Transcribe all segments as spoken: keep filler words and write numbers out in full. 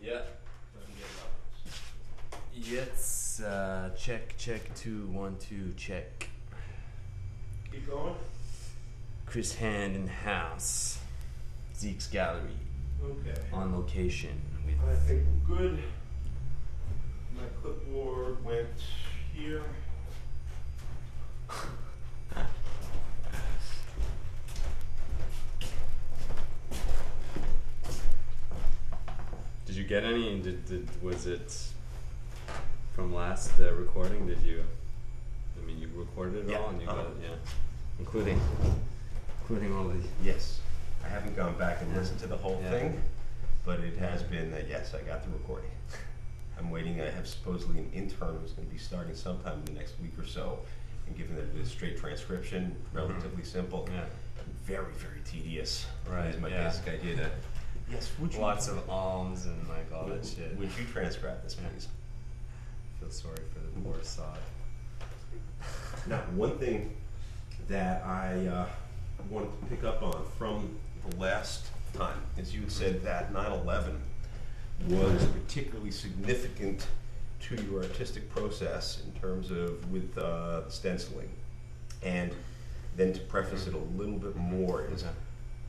Yeah. Yes. Uh, check, check, two, one, two, check. Keep going. Chris Hand in the house. Zeke's Gallery. Okay. On location. With I think we're good. My clipboard went here. Did you get any? Did, did was it from last uh, recording? Did you? I mean, you recorded it Yeah, all, and you uh-huh. got it, yeah, including including all the. Yes. I haven't gone back and Yeah. listened to the whole Yeah. thing, but it has been that yes, I got the recording. I'm waiting. I have supposedly an intern who's going to be starting sometime in the next week or so, and given that it is straight transcription, relatively simple, Yeah. very very tedious. Right, Is my yeah. basic idea. Yes. Would you? Lots of alms and like all would, that shit. Would you transcribe this, Yeah. please? Feel sorry for the poor sod. Now, one thing that I uh, wanted to pick up on from the last time is you had said that nine eleven was particularly significant to your artistic process in terms of with uh, stenciling. And then to preface it a little bit more is, Okay.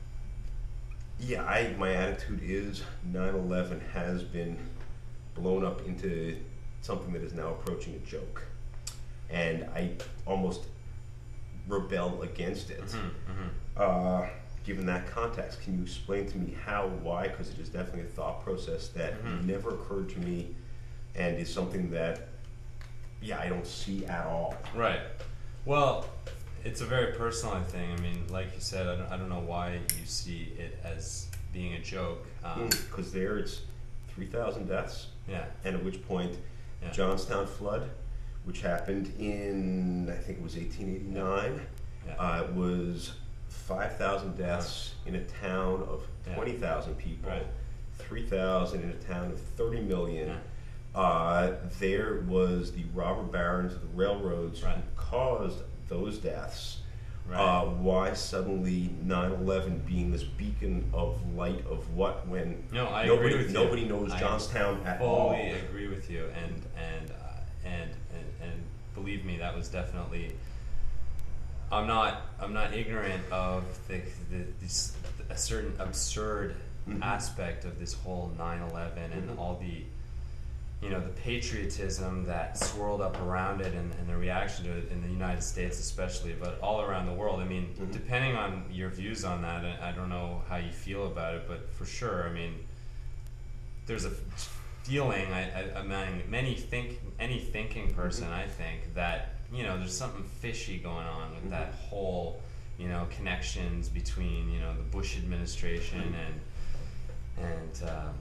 yeah, I my attitude is nine eleven has been blown up into something that is now approaching a joke. And I almost rebel against it. Mhm, mhm. Uh, given that context, can you explain to me how, why? Because it is definitely a thought process that Mhm. never occurred to me and is something that, yeah, I don't see at all. Right. Well, it's a very personal thing. I mean, like you said, I don't, I don't know why you see it as being a joke. Um, Because there it's three thousand deaths, yeah. and at which point Yeah. Johnstown flood, which happened in, I think it was eighteen eighty-nine, Yeah. uh, it was five thousand deaths in a town of Yeah. twenty thousand people, Right. three thousand in a town of thirty million. Yeah. Uh, there was the robber barons of the railroads Right. who caused those deaths. Right. Uh, why suddenly nine eleven being this beacon of light of what when No, I nobody, agree with you. nobody knows I Johnstown at all. Fully agree with you, and and uh, and and and believe me, that was definitely. I'm not. I'm not ignorant of the, the this a certain absurd Mhm. aspect of this whole nine eleven and Mhm. all the, you know, the patriotism that swirled up around it and, and the reaction to it in the United States especially, but all around the world. I mean, Mhm. depending on your views on that, I I don't know how you feel about it, but for sure, I mean, there's a feeling, I, I, among many think, any thinking person, Mhm. I think, that, you know, there's something fishy going on with Mhm. that whole, you know, connections between, you know, the Bush administration Mhm. and, and, um,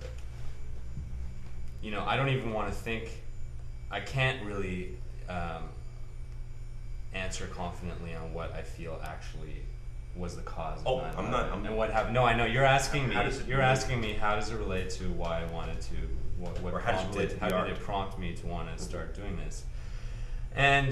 you know, I don't even want to think, I can't really um, answer confidently on what I feel actually was the cause of Oh, nine I'm eleven not- I'm- and what happened. No, I know you're asking me. How does it You're relate? asking me how does it relate to why I wanted to. What, what Or how does it prompted- relate to the how art? did it prompt me to want to start doing this? And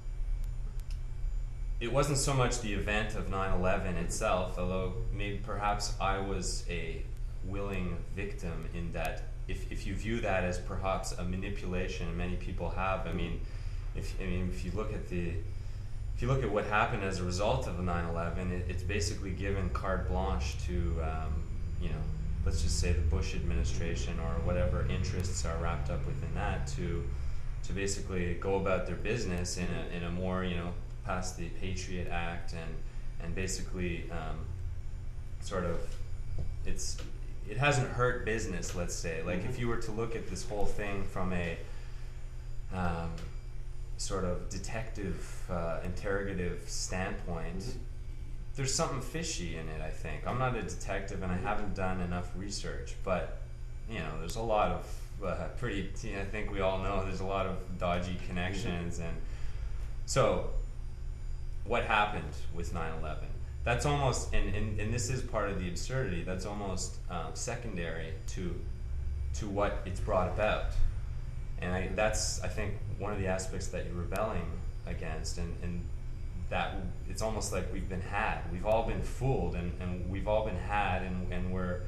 it wasn't so much the event of nine eleven itself, although maybe perhaps I was a willing victim in that. If, if you view that as perhaps a manipulation, and many people have, I mean, if I mean if you look at the if you look at what happened as a result of nine eleven, it, it's basically given carte blanche to um, you know, let's just say the Bush administration or whatever interests are wrapped up within that to to basically go about their business in a in a more, you know, pass the Patriot Act and and basically um, sort of it's it hasn't hurt business, let's say. Like Mhm. if you were to look at this whole thing from a um, sort of detective uh, interrogative standpoint, Mhm. there's something fishy in it, I think. I'm not a detective and I haven't done enough research, but you know, there's a lot of uh, pretty, you know, I think we all know there's a lot of dodgy connections. And so what happened with nine eleven? That's almost, and, and, and this is part of the absurdity, that's almost um, secondary to to what it's brought about. And I, that's, I think, one of the aspects that you're rebelling against, and, and that it's almost like we've been had. We've all been fooled, and, and we've all been had, and, and we're,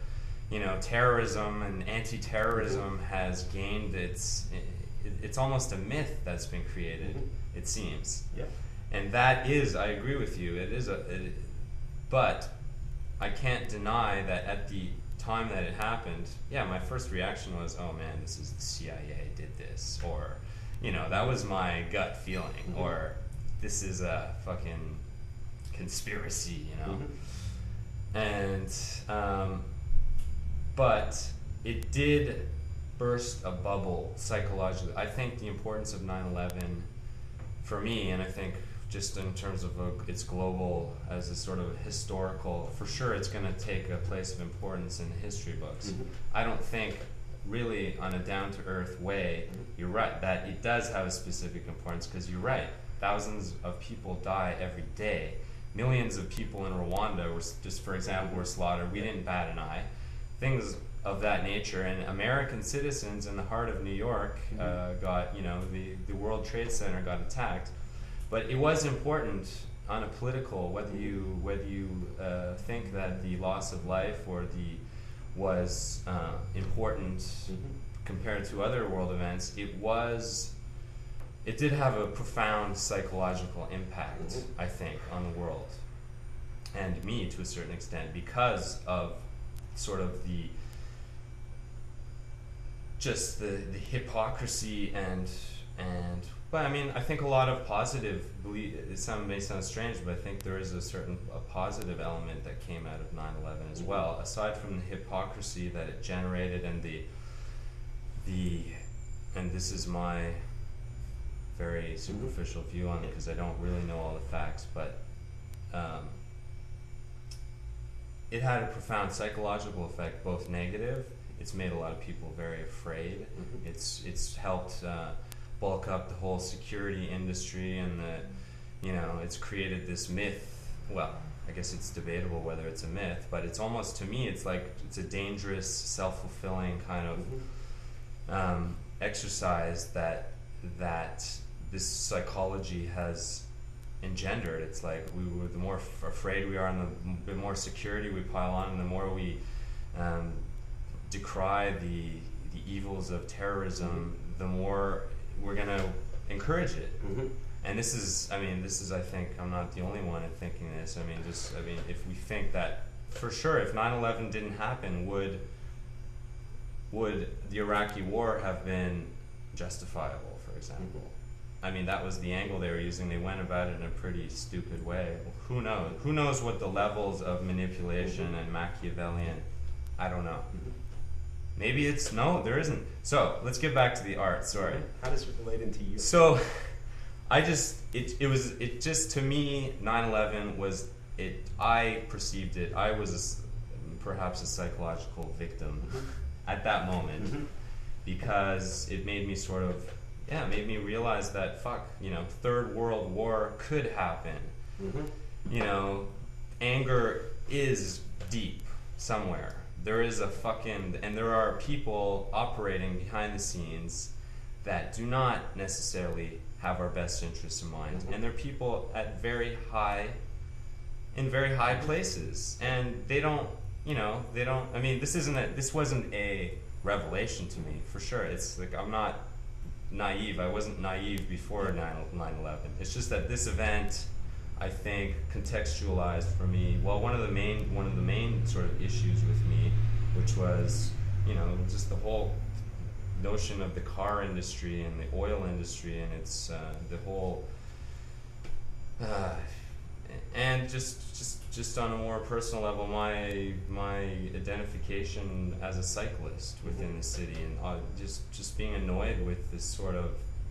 you know, terrorism and anti-terrorism has gained its, it, it's almost a myth that's been created, Mm-hmm. it seems. Yeah. And that is, I agree with you, it is a, it, but I can't deny that at the time that it happened, yeah, my first reaction was, oh man, this is the C I A did this, or, you know, that was my gut feeling, Mm-hmm. or this is a fucking conspiracy, you know. Mm-hmm. And, um, but it did burst a bubble psychologically. I think the importance of nine eleven for me, and I think just in terms of a, it's global as a sort of historical, for sure it's going to take a place of importance in the history books. Mm-hmm. I don't think really on a down-to-earth way, Mm-hmm. you're right, that it does have a specific importance, because you're right, thousands of people die every day. Millions of people in Rwanda were, s- just for example, were slaughtered. We didn't bat an eye. Things of that nature, and American citizens in the heart of New York uh, got, you know, the, the World Trade Center got attacked. But it was important on a political, whether you whether you uh, think that the loss of life or the was uh, important Mm-hmm. compared to other world events, it was, it did have a profound psychological impact, Mhm. I think, on the world and me to a certain extent, because of sort of the just the, the hypocrisy and and but I mean I think a lot of positive belief, it sound, may sound strange, but I think there is a certain a positive element that came out of nine eleven as well, aside from the hypocrisy that it generated and the the and this is my very superficial view on it because I don't really know all the facts, but um, it had a profound psychological effect, both negative. It's made a lot of people very afraid. Mhm. It's it's helped uh, bulk up the whole security industry, and the, you know, it's created this myth. Well, I guess it's debatable whether it's a myth, but it's almost, to me, it's like it's a dangerous, self-fulfilling kind of Mhm. um, exercise that that this psychology has engendered. It's like we were, the more f- afraid we are, and the, the more security we pile on, and the more we um, decry the the evils of terrorism, the more we're gonna encourage it. Mhm. And this is, I mean, this is, I think, I'm not the only one in thinking this. I mean, just, I mean, if we think that, for sure, if nine eleven didn't happen, would would the Iraqi war have been justifiable, for example? I mean, that was the angle they were using. They went about it in a pretty stupid way. Well, who knows? Who knows what the levels of manipulation and Machiavellian, I don't know. Mhm. Maybe it's, no, there isn't. So, let's get back to the art, sorry. How does it relate into you? So, I just, it, it was, it just, to me, nine eleven was, it, I perceived it, I was a s perhaps a psychological victim at that moment, Mhm. because it made me sort of, yeah, it made me realize that, fuck, you know, third world war could happen. Mhm. You know, anger is deep somewhere. There is a fucking, and there are people operating behind the scenes that do not necessarily have our best interests in mind. Mhm. And they're people at very high, in very high places. And they don't, you know, they don't, I mean, this isn't a, this wasn't a revelation to me, for sure. It's like, I'm not naive. I wasn't naive before nine eleven. It's just that this event, I think, contextualized for me, well, one of the main one of the main sort of issues with me, which was, you know, just the whole notion of the car industry and the oil industry, and it's uh, the whole uh, and just just just on a more personal level, my my identification as a cyclist within the city, and uh, just just being annoyed with this sort of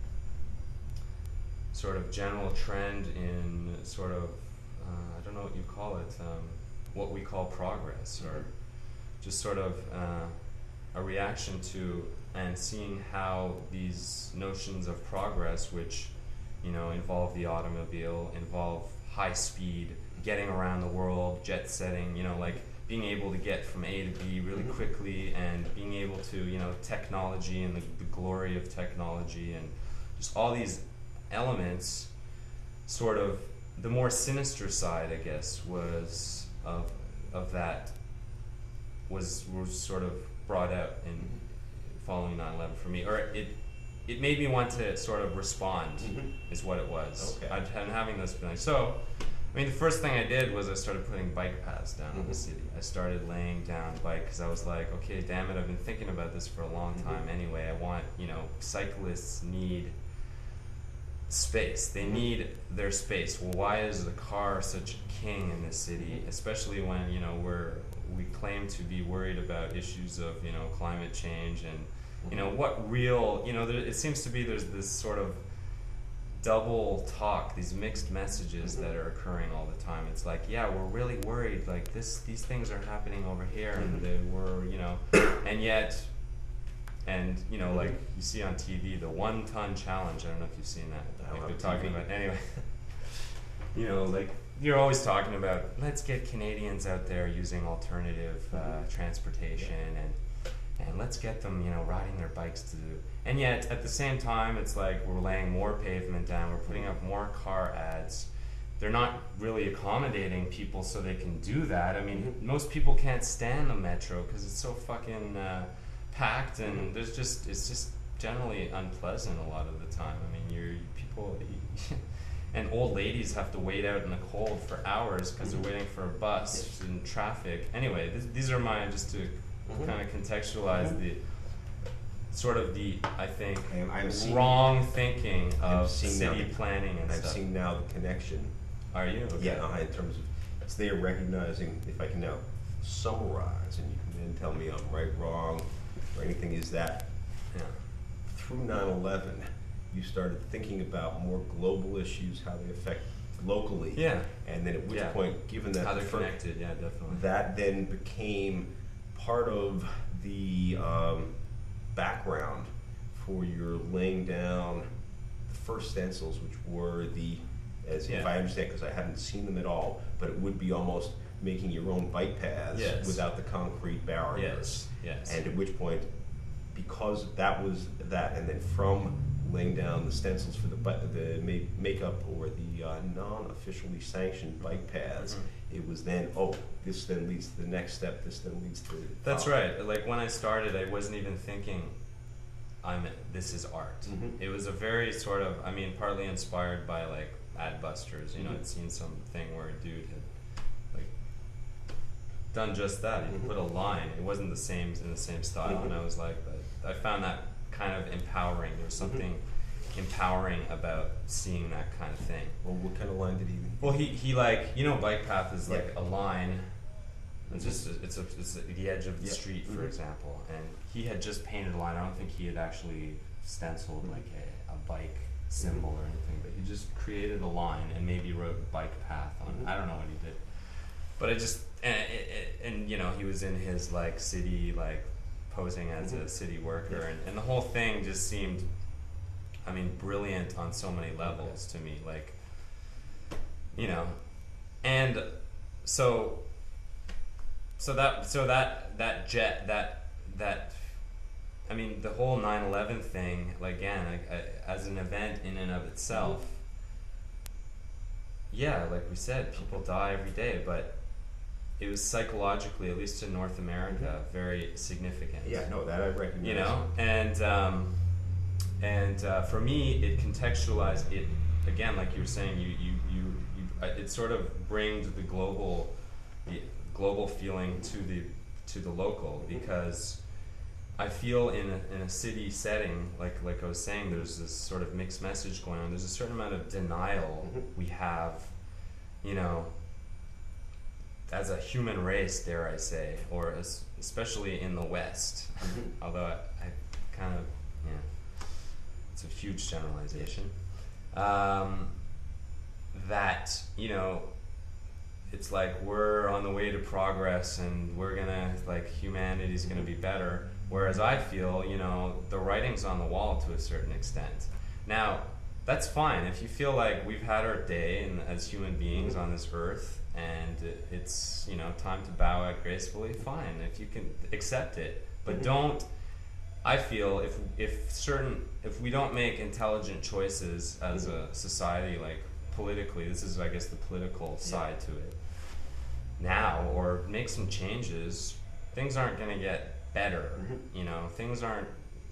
sort of general trend in sort of uh, I don't know what you call it, um, what we call progress, or just sort of uh, a reaction to and seeing how these notions of progress, which, you know, involve the automobile, involve high speed, getting around the world, jet setting, you know, like being able to get from A to B really Mhm. quickly, and being able to, you know, technology and the, the glory of technology, and just all these elements, sort of the more sinister side, I guess, was of of that was was sort of brought out in following nine eleven for me, or it it made me want to sort of respond, Mhm. is what it was. Okay. I'd been having this feeling. So, I mean, the first thing I did was I started putting bike paths down in the Mhm. city. I started laying down bike because I was like, okay, damn it, I've been thinking about this for a long time Mhm. anyway. I want, you know, cyclists need space. They Mhm. need their space. Well, why is the car such a king in this city, especially when, you know, we're we claim to be worried about issues of, you know, climate change and, you know, what real, you know, there, it seems to be there's this sort of double talk, these mixed messages Mhm. that are occurring all the time. It's like, yeah, we're really worried, like this, these things are happening over here, and Mhm. they we're, you know, and yet, and you know, Mhm. like you see on T V, the one-ton challenge. I don't know if you've seen that. I Like don't they're have talking T V. about anyway. You know, like you're always talking about, let's get Canadians out there using alternative uh, Mhm. transportation, and and let's get them, you know, riding their bikes to do. And yet, at the same time, it's like we're laying more pavement down, we're putting up more car ads. They're not really accommodating people so they can do that. I mean, Mhm. most people can't stand the metro because it's so fucking uh, packed, and Mhm. there's just it's just generally unpleasant a lot of the time. I mean, you're people. And old ladies have to wait out in the cold for hours because Mhm. they're waiting for a bus Yes. in traffic. Anyway, th- these are my, just to Mhm. kind of contextualize Mhm. the sort of the, I think, And I'm seeing- wrong thinking I'm of seeing now city the- planning and I've stuff. seen now the connection. Are you? Okay. Yeah, uh, in terms of, it's there recognizing, if I can now summarize, and you can then tell me I'm right, wrong, or anything, is that Yeah. through nine eleven, you started thinking about more global issues, how they affect locally. Yeah. And then at which Yeah. point, given that How the they're fir- connected, yeah, definitely. that then became part of the um, background for your laying down the first stencils, which were the, as if Yeah. I understand, because I haven't seen them at all, but it would be almost making your own bike paths Yes. without the concrete barriers. Yes, yes. And at which point, because that was that, and then from laying down the stencils for the bu- the ma- makeup or the uh, non-officially sanctioned bike paths, Mhm. it was then, oh, this then leads to the next step, this then leads to... That's uh, right. Like when I started, I wasn't even thinking, I'm this is art. Mhm. It was a very sort of, I mean, partly inspired by like Adbusters. You know, Mhm. I'd seen something where a dude had like done just that. He Mhm. put a line. It wasn't the same in the same style, and Mhm. I was like, I found that kind of empowering. There was something empowering about seeing that kind of thing. Well, what kind of line did he... Well, he, he like, you know, bike path is like Yeah. a line. It's just it's a, it's at the edge of the Yeah. street, for Mhm. example, and he had just painted a line. I don't think he had actually stenciled Mhm. like a, a bike symbol or anything, but he just created a line and maybe wrote bike path on it. Mhm. I don't know what he did, but I just and, and, and you know, he was in his like city, like posing as Mhm. a city worker, Yeah. and, and the whole thing just seemed, I mean, brilliant on so many levels to me. Like, you know, and so, so that, so that, that jet, that, that, I mean, the whole nine eleven thing, like, again, like, I, as an event in and of itself, yeah, like we said, people die every day, but it was psychologically, at least in North America, very significant. Yeah, no, that I recognize. You know, and um, and uh, for me, it contextualized it again, like you were saying. You you you, you uh, it sort of brings the global, the global feeling to the to the local, because I feel in a, in a city setting, like like I was saying, there's this sort of mixed message going on. There's a certain amount of denial Mhm. we have, you know, as a human race, dare I say, or as, especially in the West. Mhm. Although I, I kind of, yeah, it's a huge generalization. Um, that, you know, it's like we're on the way to progress and we're gonna, like, humanity's gonna be better. Whereas I feel, you know, the writing's on the wall to a certain extent. Now, that's fine. If you feel like we've had our day and as human beings Mhm. on this earth, and it's, you know, time to bow out gracefully, fine. If you can accept it, but Mhm. don't. I feel if if certain if we don't make intelligent choices as a society, like politically, this is, I guess, the political side to it now, or make some changes, things aren't going to get better. Mhm. You know, things aren't.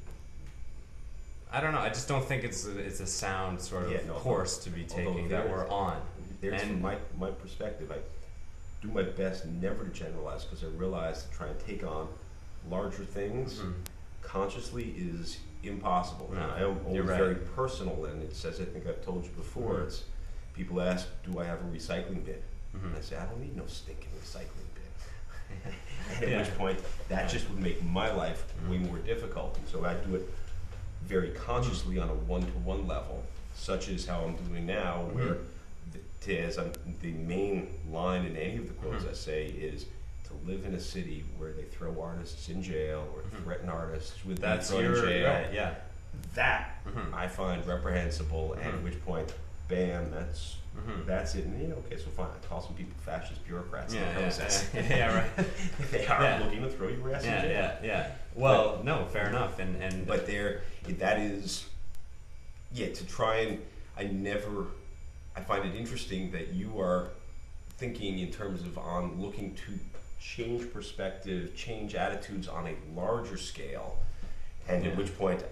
I don't know. I just don't think it's a, it's a sound sort of Yeah, no, course to be although taking that there's- we're on. There's And- from my, my perspective, I do my best never to generalize because I realize to try and take on larger things Mhm. consciously is impossible. No, And I am always you're right. very personal, and it's as I think I've told you before. Mhm. It's people ask, "Do I have a recycling bin?" Mhm. And I say, "I don't need no stinking recycling bin." At Yeah. which point, that just would make my life way Mhm. more difficult. And so I do it very consciously on a one-to-one level, such as how I'm doing now, where Mhm. the, to, as I'm, the main line in any of the quotes Mhm. I say is to live in a city where they throw artists in jail or Mhm. threaten artists with That's being thrown your in jail. right, yeah. That Mhm. I find reprehensible, and Mhm. at which point, bam, that's Mhm. that's it. And you know, okay, so fine, I call some people fascist bureaucrats. Yeah, in the yeah, process. yeah, yeah, right. They are Yeah. looking to throw your ass in Yeah, jail. yeah, yeah. Well, no, fair enough, and and But there, that is, yeah, to try and, I never, I find it interesting that you are thinking in terms of on looking to change perspective, change attitudes on a larger scale, and Yeah. at which point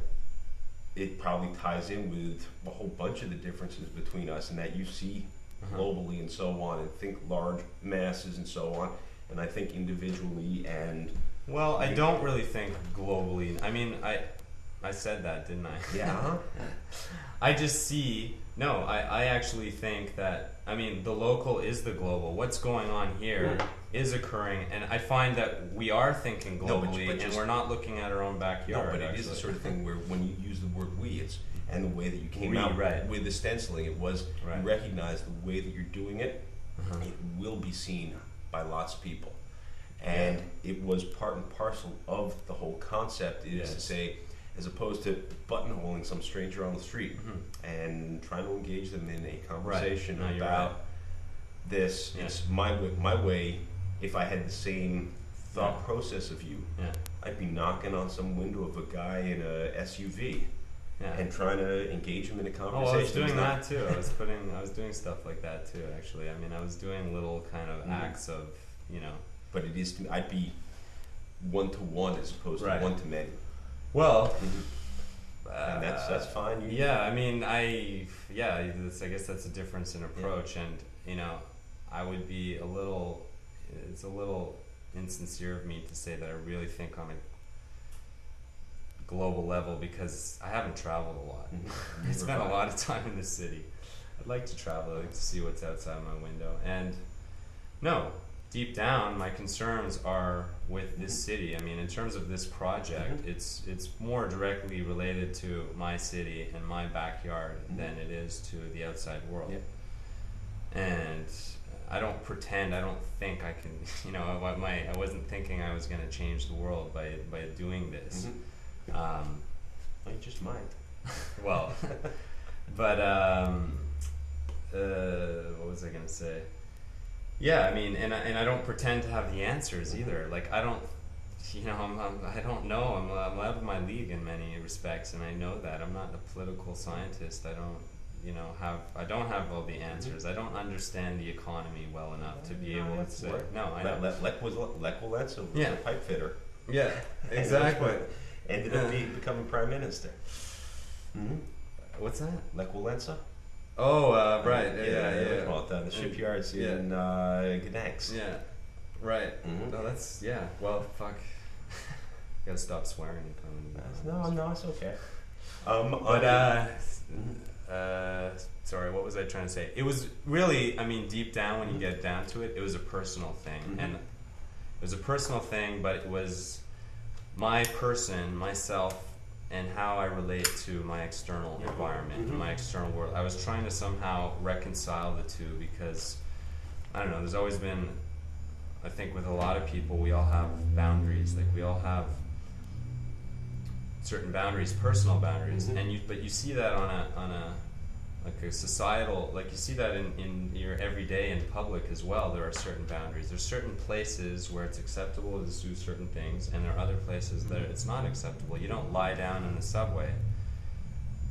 it probably ties in with a whole bunch of the differences between us, and that you see Uh-huh. globally and so on, and think large masses and so on, and I think individually and Well, I don't really think globally. I mean, I I said that, didn't I? yeah. I just see, no, I, I actually think that, I mean, the local is the global. What's going on here is occurring, and I find that we are thinking No, but- globally, but and just- we're not looking at our own No, backyard. but it is the actually. sort of thing where when you use the word "we," it's and the way that you came We, out right. with the stenciling, it was Right. you recognize the way that you're doing it. Uh-huh. It will be seen by lots of people, and it was part and parcel of the whole concept. Is to Yes. say, as opposed to buttonholing some stranger on the street Mhm. and trying to engage them in a conversation No, you're about right. this. Yeah. It's my way. My way. If I had the same thought Yeah. process of you, Yeah, I'd be knocking on some window of a guy in a S U V yeah. and trying to engage him in a Oh, conversation. well, I was He's doing not- that too. I was putting, I was doing stuff like that too. Actually, I mean, I was doing little kind of Mhm. acts of, you know. But it is. I'd be one to one as opposed Right. to one to many, Well, and that's that's fine. You, Yeah, I mean, I yeah, that's, I guess that's a difference in approach, and you know, I would be a little. It's a little insincere of me to say that I really think on a global level because I haven't traveled a lot. Mhm. I spent a lot of time in the city. I'd like to travel. I'd like to see what's outside my window, and no. Deep down, my concerns are with this Mhm. city. I mean, in terms of this project, Mhm. it's it's more directly related to my city and my backyard Mhm. than it is to the outside world. Yep. And I don't pretend. I don't think I can. You know, I, my I wasn't thinking I was going to change the world by by doing this. Mhm. Um, Well, you just might. well, but um, uh, what was I going to say? Yeah, I mean, and I, and I don't pretend to have the answers either. Like I don't, you know, I'm, I'm I don't know. I'm I'm out of my league in many respects, and I know that I'm not a political scientist. I don't, you know, have I don't have all the answers. I don't understand the economy well enough to be No, able to that's say. what- No, I Le- know. Le- Lech was Lech Walesa was Yeah. a pipe fitter. Yeah, And exactly. that's what Ended up Yeah. being, becoming prime minister. Mm-hmm. What's that? Lech Walesa. Oh, uh, right. Yeah, yeah, yeah. yeah. Well, down the shipyards Yeah. in uh, Gdańsk. Yeah, right. Mhm. No, that's yeah. Well, fuck. Gotta stop swearing if I'm. That's- No, no, it's okay. Um, But on uh, uh, sorry, what was I trying to say? It was really, I mean, deep down when you get down to it, it was a personal thing, Mhm. and it was a personal thing, but it was my person, myself, and how I relate to my external Mhm. environment, Mhm. and my external world. I was trying to somehow reconcile the two because I don't know. There's always been, I think, with a lot of people, we all have boundaries. Like we all have certain boundaries, personal boundaries, Mhm. and you. But you see that on a on a like a societal, like you see that in, in your everyday in public as well. There are certain boundaries. There's certain places where it's acceptable to do certain things, and there are other places that it's not acceptable. You don't lie down in the subway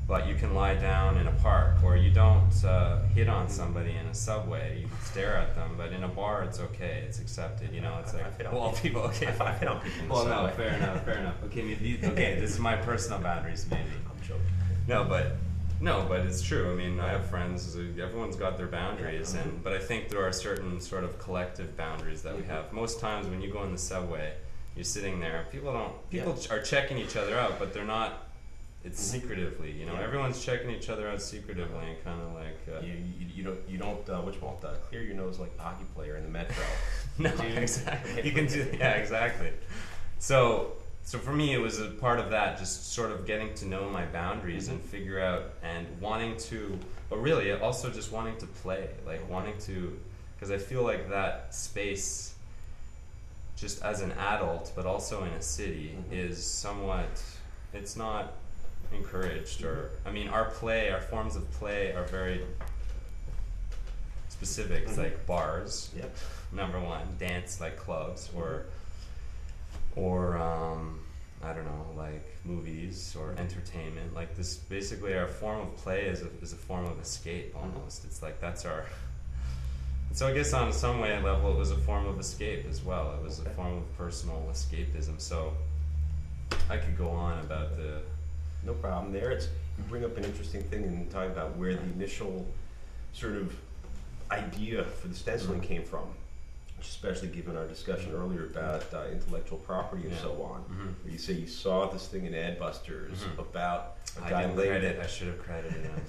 but you can lie down in a park, or you don't uh, hit on somebody in a subway. You can stare at them, but in a bar, it's okay. It's accepted. You know, it's like, I've hit on well, people. people. Okay, I've- I've hit on people in the Well, no, subway. fair enough, fair enough. Okay, maybe these, okay, this is my personal boundaries, maybe. I'm joking. No, but no, but it's true. I mean, I have friends. uh, Everyone's got their boundaries, Yeah. and but I think there are certain sort of collective boundaries that we Mhm. have. Most times, when you go in the subway, you're sitting there. People don't. People Yeah. ch- are checking each other out, but they're not. It's Mhm. secretively, you know. Yeah. Everyone's checking each other out secretively, and kind of like. Uh, You, you, you don't you don't uh, which uh, clear your nose like a hockey player in the metro. No, Dude. exactly. You can do, yeah, exactly. So, so for me, it was a part of that, just sort of getting to know my boundaries Mhm. and figure out and wanting to, but really also just wanting to play, like wanting to, because I feel like that space, just as an adult, but also in a city, Mhm. is somewhat, it's not encouraged, or I mean, our play, our forms of play are very specific. It's Mhm. like bars. Yep. Number one, dance like clubs, or or um, I don't know, like movies or entertainment. Like this, basically, our form of play is a is a form of escape almost. It's like that's our. And so I guess on some way level, it was a form of escape as well. It was a Okay. form of personal escapism. So I could go on about the. No problem there. It's you bring up an interesting thing in talking about where the initial sort of idea for the stenciling Mhm. came from, especially given our discussion earlier about uh, intellectual property and Yeah. so on. Mhm. Where you say you saw this thing in Adbusters Mhm. about a I guy didn't laying credit. there- I should have credited him.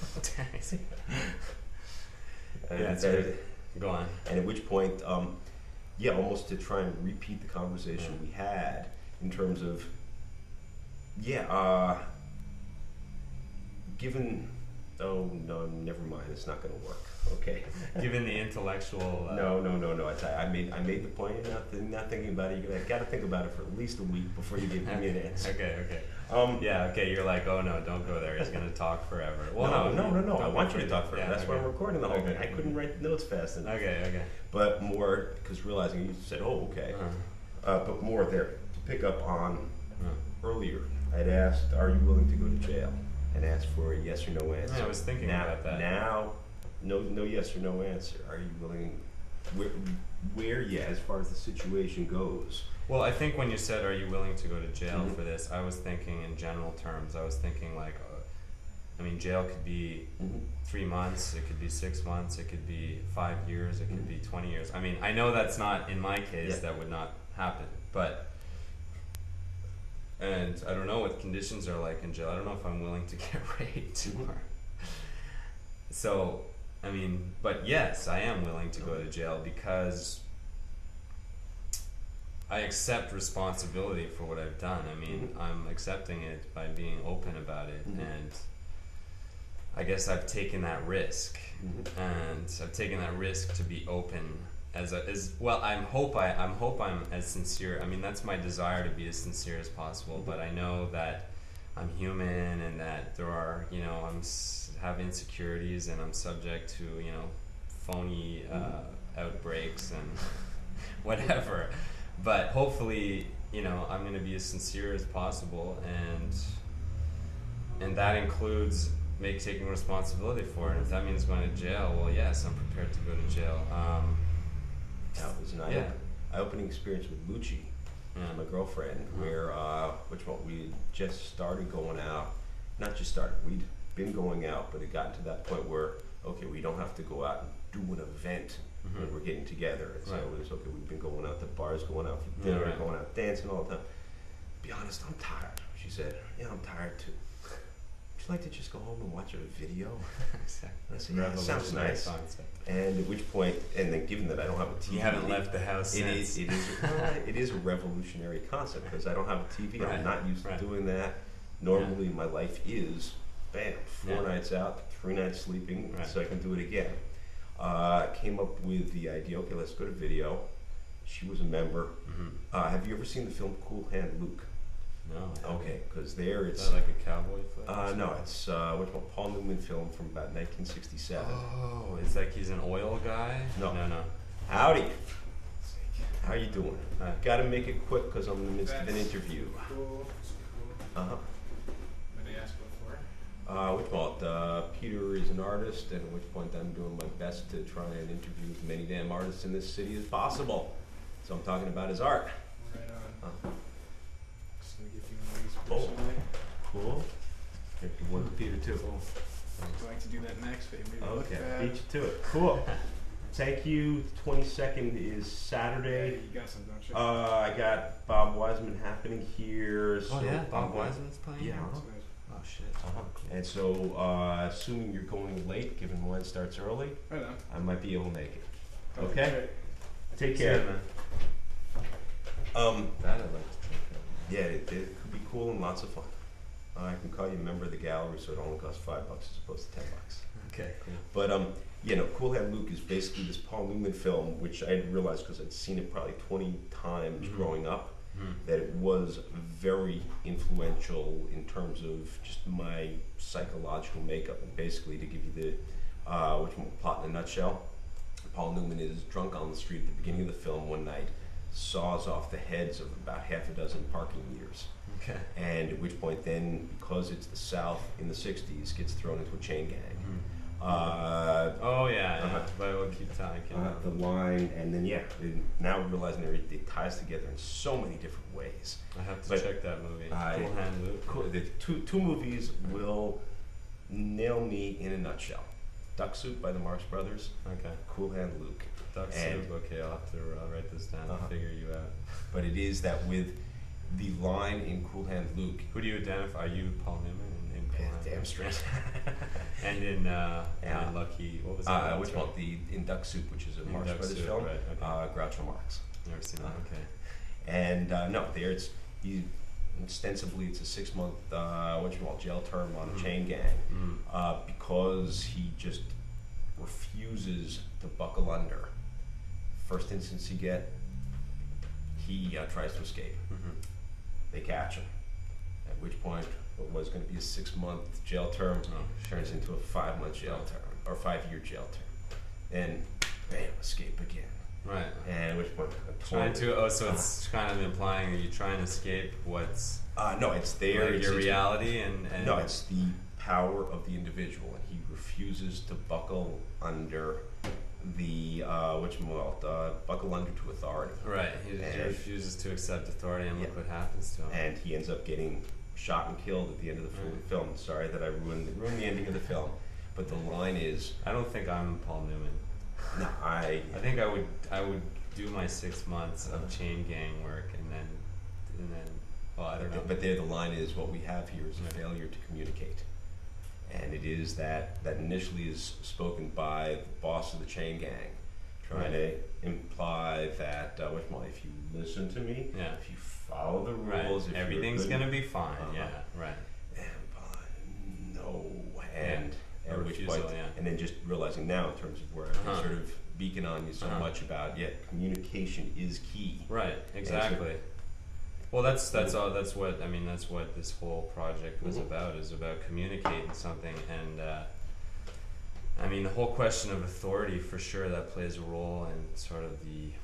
and, Yeah, it's uh, great. Go on. and at which point, um, yeah, almost to try and repeat the conversation Yeah. we had in terms of, yeah, uh, given, oh no, never mind, it's not going to work. Okay. Given the intellectual. Uh, No, no, no, no. I, I made I made the point. You're not, th- not thinking about it. You got to think about it for at least a week before you give me an answer. Okay, okay. Um, Yeah, okay, you're like, oh no, don't go there. He's going to talk forever. Well, no, no, no, no, no. I don't want go you to further. talk forever. Yeah, That's why okay. I'm recording the whole Okay. thing. I couldn't write the notes fast enough. Okay, okay. But more because realizing you said, oh, okay. Uh-huh. Uh, but more there to pick up on Uh-huh. earlier. I'd asked, are you willing to go to jail? And asked for a yes or no answer. Yeah, I was thinking now, about that. Now, no, no yes or no answer. Are you willing? Where, where, yeah, as far as the situation goes. Well, I think when you said, are you willing to go to jail Mhm. for this, I was thinking in general terms. I was thinking like, uh, I mean, jail could be three months, it could be six months, it could be five years, it could Mhm. be twenty years. I mean, I know that's not, in my case, Yeah. that would not happen, but, and I don't know what conditions are like in jail. I don't know if I'm willing to get raped. Mhm. Or, so, I mean, but yes, I am willing to go to jail because I accept responsibility for what I've done. I mean, Mhm. I'm accepting it by being open about it, Mhm. and I guess I've taken that risk, Mhm. and I've taken that risk to be open as a, as well. I'm hope I I'm hope I'm as sincere. I mean, that's my desire to be as sincere as possible. Mhm. But I know that I'm human, and that there are, you know, I'm s- have insecurities, and I'm subject to, you know, phony uh, outbreaks and whatever. But hopefully, you know, I'm going to be as sincere as possible, and and that includes make taking responsibility for it. If that means going to jail, well, yes, I'm prepared to go to jail. Um, That was an eye, Yeah. eye opening experience with Lucci, yeah. my girlfriend, Mhm. where uh, which one we had just started going out. Not just started, we'd been going out, but it got to that point where okay, we don't have to go out and do an event Mhm. when we're getting together. And so Right. it was okay. We've been going out to bars, going out for Yeah, dinner, right. going out dancing all the time. Be honest, I'm tired. She said, "Yeah, I'm tired too. Would you like to just go home and watch a video?" Exactly. I said, "Yeah, that sounds Revolutionary nice." concept. And at which point, and then given that I don't have a T V, You haven't it- left the house It since. is, it is, well, it is a revolutionary concept because I don't have a T V. Right, I'm not used right. to doing that. Normally, my life is, bam, four Yeah. nights out, three nights sleeping, Right. so I can do it again. Uh, came up with the idea. Okay, let's go to video. She was a member. Mhm. Uh, have you ever seen the film Cool Hand Luke? No. I haven't. Okay, because there Is it's. that like a cowboy flick? or Uh, no, something? it's uh, what's called Paul Newman film from about nineteen sixty-seven. Oh, it's like he's an oil guy? No. No, no. Howdy. How you doing? Hi. Got to make it quick because I'm in the midst of an That's interview. Cool. Cool. Uh huh. What did I ask before? Uh, which point, uh, Peter is an artist, and at which point I'm doing my best to try and interview as many damn artists in this city as possible. So I'm talking about his art. Right on. Uh, Just gonna give you one of these Oh. personally. cool. Give one to Peter too. Would you like to do that next? But maybe look Okay, bad. beat you to it. Cool. Thank you. twenty-second is Hey, Saturday. you got some, don't you? Uh, I got Bob Wiseman happening here. Oh so yeah, Bob I'm gonna- Wiseman's playing. Yeah. here? That's nice. Oh shit. Uh-huh. And so, uh, assuming you're going late, given mine starts early, Right on. I might be able to make it. Oh, Okay. great. Take See ya, care. man. Um, That I'd like to check out. yeah, it, it could be cool and lots of fun. Uh, I can call you a member of the gallery, so it only costs five bucks as opposed to ten bucks. Okay, cool. But um, you know, Cool Hand Luke is basically this Paul Newman film, which I didn't realize because I'd seen it probably twenty times Mhm. growing up, Hmm. that it was very influential in terms of just my psychological makeup. And basically, to give you the uh, which one, plot in a nutshell, Paul Newman is drunk on the street at the beginning of the film one night, saws off the heads of about half a dozen parking meters. Okay. And at which point then, because it's the South in the sixties, gets thrown into a chain gang. Hmm. Uh, Oh yeah, yeah. Uh-huh. But we'll keep telling you. uh, the line, and then yeah, and now realizing that it ties together in so many different ways. I have to but check that movie. I- Cool Hand Luke. Cool. The two two movies will nail me in a nutshell. Duck Soup by the Marx Brothers, Okay. Cool Hand Luke. Duck And- Soup. Okay, I'll have to uh, write this down Uh-huh. and figure you out. But it is that with the line in Cool Hand Luke, Who do you identify? Are you Paul Newman in, in Cool eh, Hand damn Luke? straight. And in uh, Yeah. and Lucky, what was it? uh, which one? The in Duck Soup, which is a In Marx Duck Brothers Soup, film. right, okay. Uh, Groucho Marx. Never seen that. Uh, Okay. And uh, no, there it's he ostensibly it's a six month uh, what you call jail term on a Mhm. chain gang Mm. uh, because he just refuses to buckle under. First instance he get, he uh, tries to escape. Mm-hmm. They catch him. At which point, what was going to be a six month jail term Oh, turns shit. into a five month jail Right. term or five year jail term. Then, bam, escape again. Right. And at which point, a Trying torn- to. Oh, so it's kind of implying that you try and escape what's Uh, no, it's there. like it's, your it's- reality, and, and No, it's the power of the individual, and he refuses to buckle under the uh, which well, uh, buckle under to authority, right. He, he And- refuses to accept authority, and look Yeah. what happens to him. and he ends up getting shot and killed at the end of the Right. film. Sorry that I ruined ruined the ending of the film, but the line is, I don't think I'm Paul Newman. no, I. I think I would I would do my six months of chain gang work, and then and then well, I don't know. But there, the line is, what we have here is a Right. failure to communicate, and it is that that initially is spoken by the boss of the chain gang, trying to imply that uh, which well, if you listen to me, Yeah. if you follow the Right. rules, if Everything's you're gonna be fine. Uh-huh. Yeah. Right. And, uh, no, and Yeah. at A which refusal, point, yeah. and then just realizing now in terms of where I've been Uh-huh. sort of beacon on you so Uh-huh. much about, yeah, communication is key. Right. Exactly. Well, that's that's all. That's what I mean. That's what this whole project was Mhm. about. Is about communicating something, and uh, I mean the whole question of authority for sure that plays a role in sort of the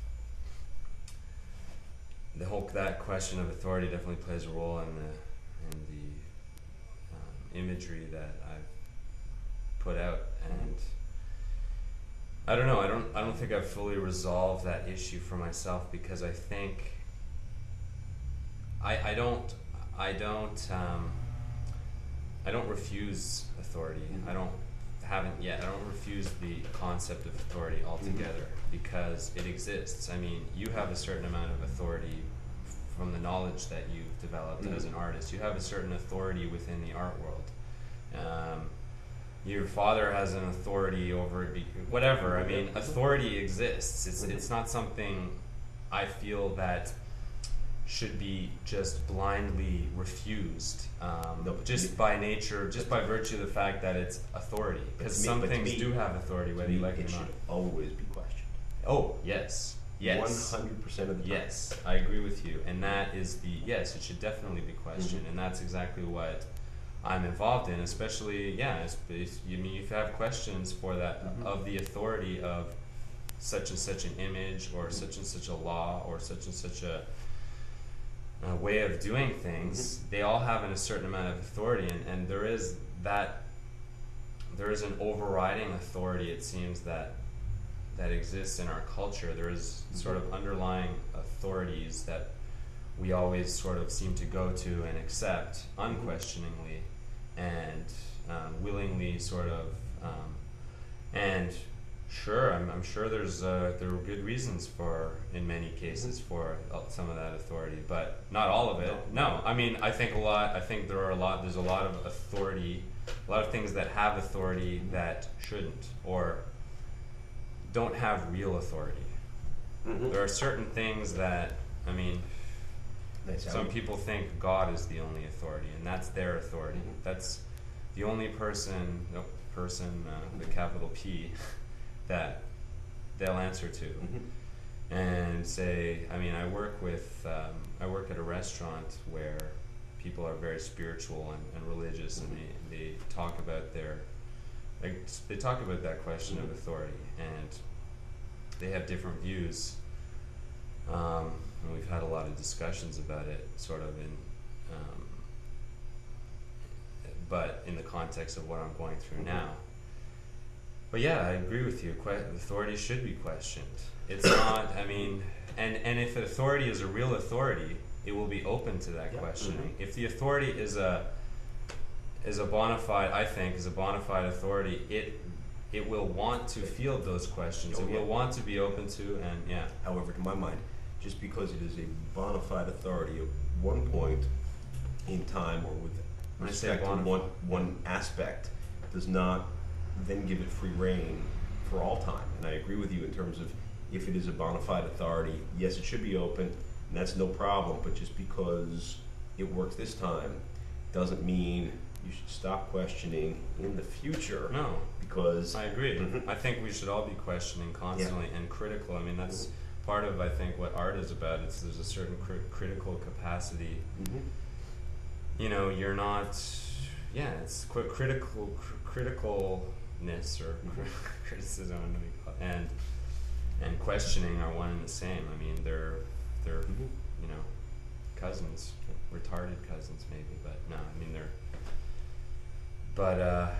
the whole that question of authority definitely plays a role in the in the um, imagery that I've put out, and I don't know. I don't. I don't think I've fully resolved that issue for myself because I think. I, I don't I don't um, I don't refuse authority. I don't haven't yet. I don't refuse the concept of authority altogether because it exists. I mean, you have a certain amount of authority from the knowledge that you've developed Mhm. as an artist. You have a certain authority within the art world. Um, your father has an authority over it. Be- whatever. I mean, authority exists. It's Mhm. it's not something I feel that should be just blindly refused, um, No, but just me- by nature, just by virtue of the fact that it's authority. Because to me- some but to things me- do have authority, whether you like it it or should not. always be questioned. Oh, yes, yes, One hundred percent of the time. yes. I agree with you, and that is the yes. It should definitely be questioned, Mhm. and that's exactly what I'm involved in. Especially, yeah. It's, it's, you mean if you have questions for that Mhm. of the authority of such and such an image, or such and such a law, or such and such a uh, way of doing things, they all have an, a certain amount of authority, and, and there is that, there is an overriding authority, it seems, that that exists in our culture. There is sort of underlying authorities that we always sort of seem to go to and accept unquestioningly and um, willingly, sort of. Um, and sure, I'm, I'm sure there's uh, there are good reasons for, in many cases, for uh, some of that authority, but not all of it. No, I mean, I think a lot. I think there are a lot. There's a lot of authority, a lot of things that have authority that shouldn't, or don't have real authority. Mm-hmm. There are certain things that, I mean, That's how some we- people think God is the only authority, and that's their authority. Mhm. That's the only person, no, person, uh, with a capital P, that they'll answer to. Mhm. And say, I mean, I work with, um, I work at a restaurant where people are very spiritual and, and religious, and they, they talk about their, like, s- they talk about that question of Mhm. authority, and they have different views. Um, and we've had a lot of discussions about it, sort of in, um, but in the context of what I'm going through Mhm. now. But yeah, I agree with you. Que- authority should be questioned. It's not. I mean, and and if authority is a real authority, it will be open to that Yeah. questioning. Mhm. If the authority is a is a bona fide, I think, is a bona fide authority, it it will want to field those questions. Oh, it will yeah. want to be open to, and yeah. However, to my mind, just because it is a bona fide authority at one point in time or with When I say respect to bona one, fide, one aspect does not then give it free reign for all time. And I agree with you in terms of if it is a bona fide authority, yes, it should be open, and that's no problem, but just because it works this time doesn't mean you should stop questioning in the future. No, Because I agree. Mhm. I think we should all be questioning constantly and critical. I mean, that's part of, I think, what art is about. It's there's a certain cri- critical capacity. Mhm. You know, you're not. Yeah, it's qu- critical cr- criticalness or cri- criticism, I don't know what you call it. and and questioning are one and the same. I mean, they're they're Mhm. you know cousins, retarded cousins maybe, but no, I mean they're. But uh,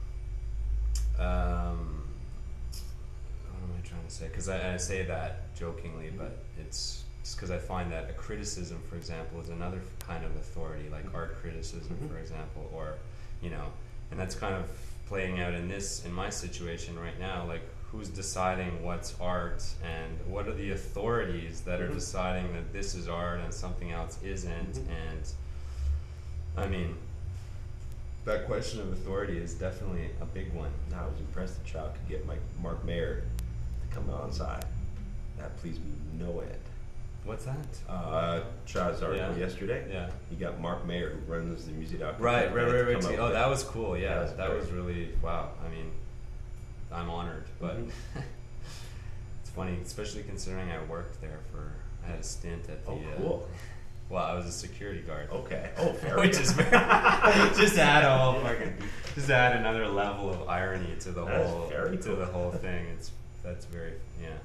um, what am I trying to say? Because I, I say that jokingly, but it's just because I find that a criticism, for example, is another f- kind of authority, like art criticism, Mhm. for example, or you know, and that's kind of playing out in this in my situation right now. Like, who's deciding what's art, and what are the authorities that are Mhm. deciding that this is art and something else isn't? Mhm. And I mean, that question of authority is definitely a big one. I was impressed that Child could get Mike, Mark Mayer to come on side. That pleased me no end. What's that? Uh, Child's article Yeah. yesterday, Yeah. he got Mark Mayer, who runs the Musée d'Art Right, right, Contemporain, right, to right. come too. up Oh, with that it. was cool. Yeah, That was that great. was really wow. I mean, I'm honored, but Mhm. it's funny, especially considering I worked there for. I had a stint at the. Oh, Uh, cool. well, I was a security guard. Okay. Oh, fair Which enough. is very, just add a whole fucking, just add another level of irony to the That is whole very to cool. the whole thing. It's that's very yeah.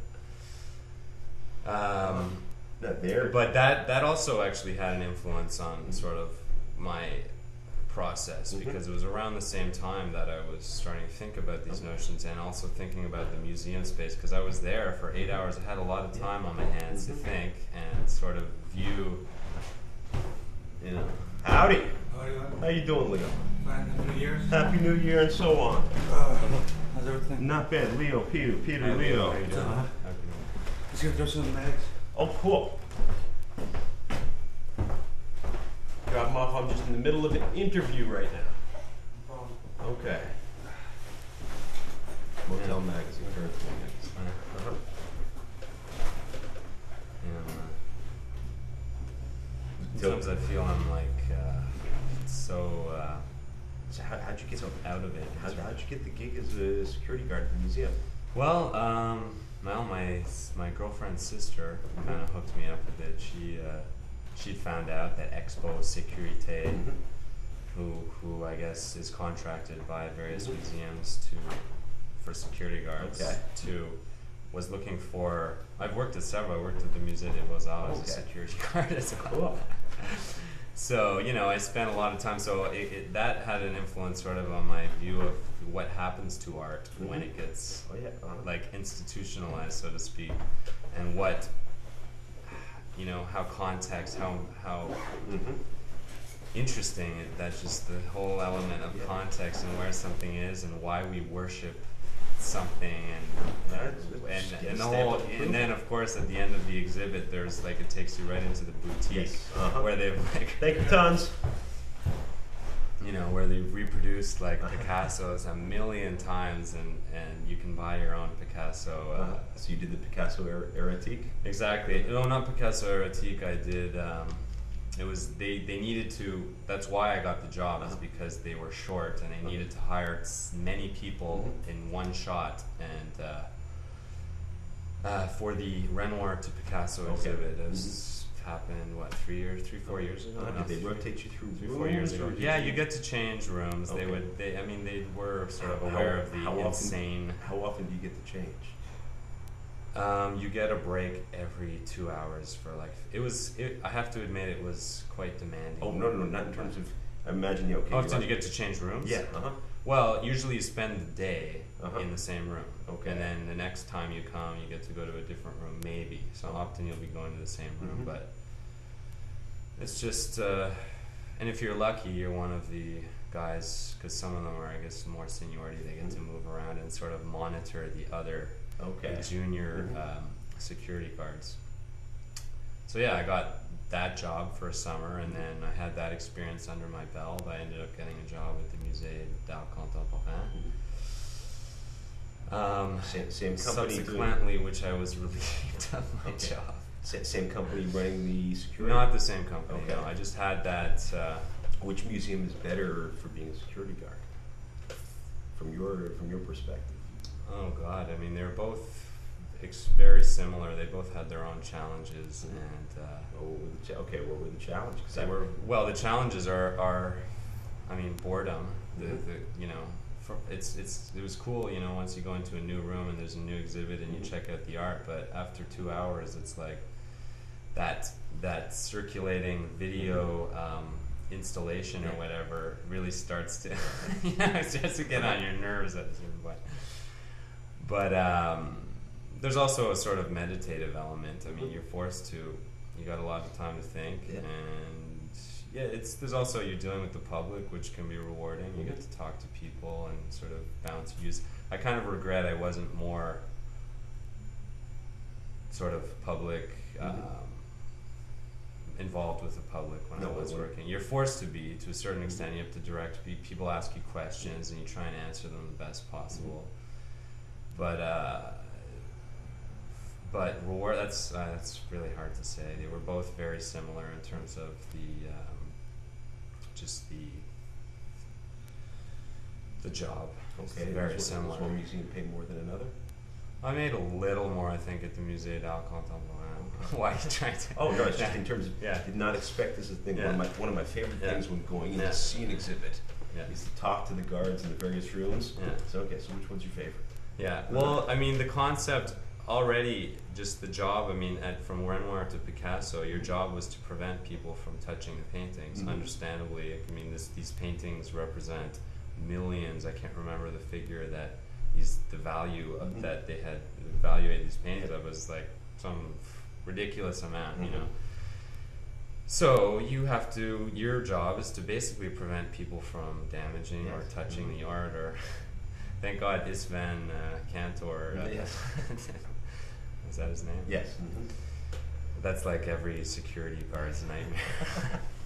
Um, No, there. but that that also actually had an influence on sort of my process, Mhm. because it was around the same time that I was starting to think about these notions, and also thinking about the museum space, because I was there for eight hours. I had a lot of time on my hands to Mhm. think and sort of view. You know. Howdy. How are you? How you doing, Leo? Fine, Happy New Year's. Happy New Year and so on. Uh, how's everything? Not bad, Leo. Peter. Peter. Hi, Leo. How you doing? Uh, Happy New Year. Let's go throw some bags. Oh, cool. Drop him off. I'm just in the middle of an interview right now. Okay. Motel Yeah. Magazine. Current Uh, uh-huh. you know, uh, sometimes I feel I'm like uh, so uh, So how, how'd you get so out of it. How'd, how'd you get the gig as a security guard at the museum? Well, um, well, my my girlfriend's sister kind of hooked me up with it. She uh, she'd found out that Expo Sécurité, Mm-hmm. who who I guess is contracted by various Mhm. museums to for security guards, Okay. to was looking for. I've worked at several. I worked at the Musée des Beaux-Arts as a Okay. security guard as well. Cool. So, you know, I spent a lot of time, so it, it, that had an influence sort of on my view of what happens to art mm-hmm. when it gets oh, yeah. uh-huh. like institutionalized, so to speak, and what, you know, how context, how, how mm-hmm. interesting it, that's just the whole element of yeah. context and where something is and why we worship something and That's- and, get and a the stamp whole of approval. and then of course at the end of the exhibit there's like it takes you right into the boutique Yes. Uh-huh. where they've like Thank you, tons. you know where they've reproduced like Uh-huh. Picasso's a million times and and you can buy your own Picasso uh, Uh, so you did the Picasso er- Erotique? exactly no not Picasso Erotique I did um, it was they they needed to that's why I got the job is Uh-huh. because they were short and they needed to hire s- many people Mhm. in one shot and uh, uh, for the Renoir to Picasso Okay. exhibit it was happened what three years three four years ago Uh, No, did they three- rotate you through three rooms? four years ago or did yeah you- you get to change rooms they Okay. would they I mean they were sort of How- aware of the how often- insane How often do you get to change? um, you get a break every two hours for like it was. It, I have to admit, it was quite demanding. Oh, no, no, no, not in terms of, I imagine you, okay. Oh, you're so on- you get to change rooms? Yeah, uh-huh. Well, usually you spend the day Uh-huh. in the same room, Okay. and then the next time you come, you get to go to a different room, maybe. So often you'll be going to the same room, Mhm. but it's just. Uh, and if you're lucky, you're one of the guys, because some of them are, I guess, more seniority. They get to move around and sort of monitor the other. Okay. The junior Mhm. um, security guards. So yeah, I got that job for a summer, and then I had that experience under my belt. I ended up getting a job at the Musée d'Art Contemporain. Um, Same, same company doing, subsequently, which I was relieved of my Okay. job. sa- same company running the security? Not the same company. Okay. No, I just had that. Uh, Which museum is better for being a security guard? From your, from your perspective? oh God, I mean, they're both ex- very similar. They both had their own challenges, Mhm. and. Uh, Oh, what were the cha- okay, what were the challenges? 'Cause They I- were well. The challenges are, are, I mean, boredom. The, Mhm. the you know, for, it's it's it was cool. You know, once you go into a new room and there's a new exhibit and you Mhm. check out the art, but after two hours, it's like that that circulating video um, installation or Yeah. whatever really starts to, you know, it starts to get on your nerves at a certain point. But um, there's also a sort of meditative element. I mean, Mhm. you're forced to. You got a lot of time to think, Yeah. and yeah, it's there's also you're dealing with the public, which can be rewarding. You get Mhm. to talk to people and sort of bounce views. I kind of regret I wasn't more sort of public. Mhm. Um, involved with the public when No, I was when- working. You're forced to be to a certain Mhm. extent. You have to direct pe- people ask you questions and you try and answer them the best possible. But uh, but reward that's uh, that's really hard to say. They were both very similar in terms of the um, just the the job. It's Okay, very does one- similar. Does one museum pay more than another? I made a little more, I think, at the Musée d'Art Contemporain. Why are you trying to? Oh, no, it's just Yeah. in terms of, Yeah. did not expect this is the thing. One of Yeah. my, one of my favorite Yeah. things when going in Yeah. to see an exhibit Yeah. is to talk to the guards in the various rooms. Yeah. So, okay, so which one's your favorite? Yeah. Well, I mean, the concept already, just the job. I mean, at, from Renoir to Picasso, your job was to prevent people from touching the paintings. Mhm. Understandably, I mean, this, these paintings represent millions. I can't remember the figure that these the value of, Mhm. that they had evaluated these paintings Yeah. of was like some ridiculous amount, you Mhm. know. So you have to. Your job is to basically prevent people from damaging or Yes. touching Mhm. the art. Or thank God, Istvan uh, Cantor. Uh, Yes. is that his name? Yes. Mhm. That's like every security guard's nightmare.